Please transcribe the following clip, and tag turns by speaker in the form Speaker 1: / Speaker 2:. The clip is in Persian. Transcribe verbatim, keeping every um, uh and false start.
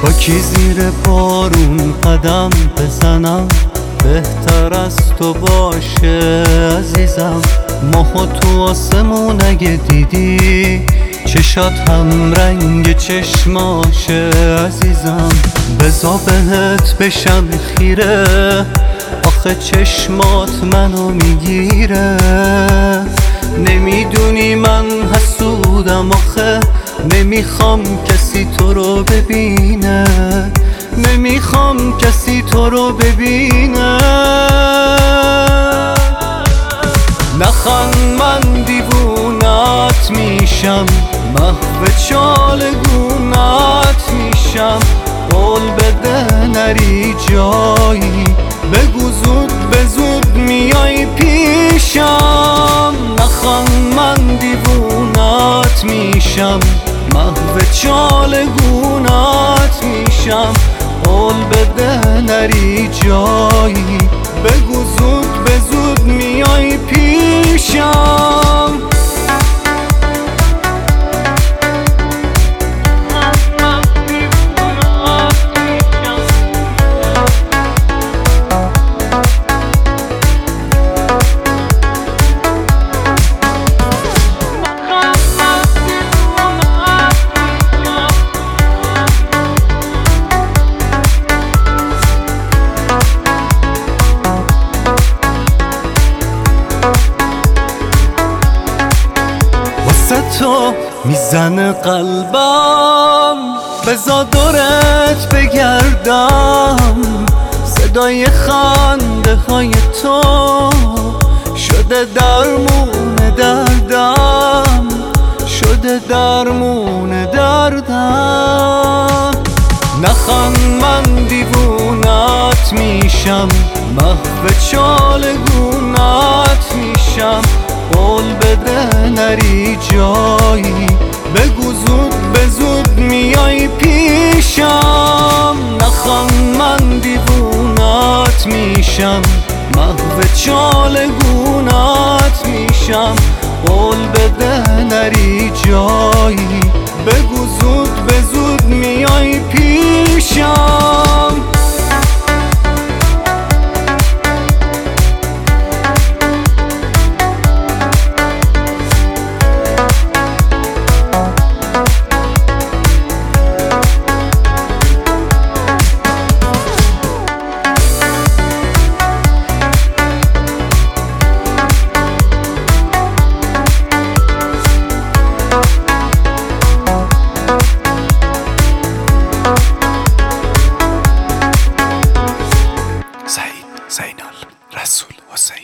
Speaker 1: با کی زیر بارون قدم بزنم، بهتر از تو باشه عزیزم. ماه تو آسمون اگه دیدی، چشات هم رنگ چشماشه عزیزم. بزا بهت بشم خیره، آخه چشمات منو میگیره. نمیدونی من حسودم آخه، نمیخوام کسی تو رو ببینه، نمیخوام کسی تو رو ببینه. نخند من دیوونت میشم، محو چالگونت میشم. قول بده نری جایی، بگو زود به زود میای پیشم. نخند من دیوونت میشم، محو چالگونت میشم. قول بده نری جایی، بگو زود به زود میای پیشم. تو میزنه قلبم، بزا دورت بگردم. صدای خنده های تو شده درمون دردم، شده درمون دردم. نخند من دیوونت میشم، محو چالگونت میشم. قول بده نری جایی، بگو زود به زود میای پیشم. نخند من دیوونت میشم، محو چالگونت میشم. قول بده نری جایی، بگو زود به زود میای پیشم.
Speaker 2: زینال رسول حسین.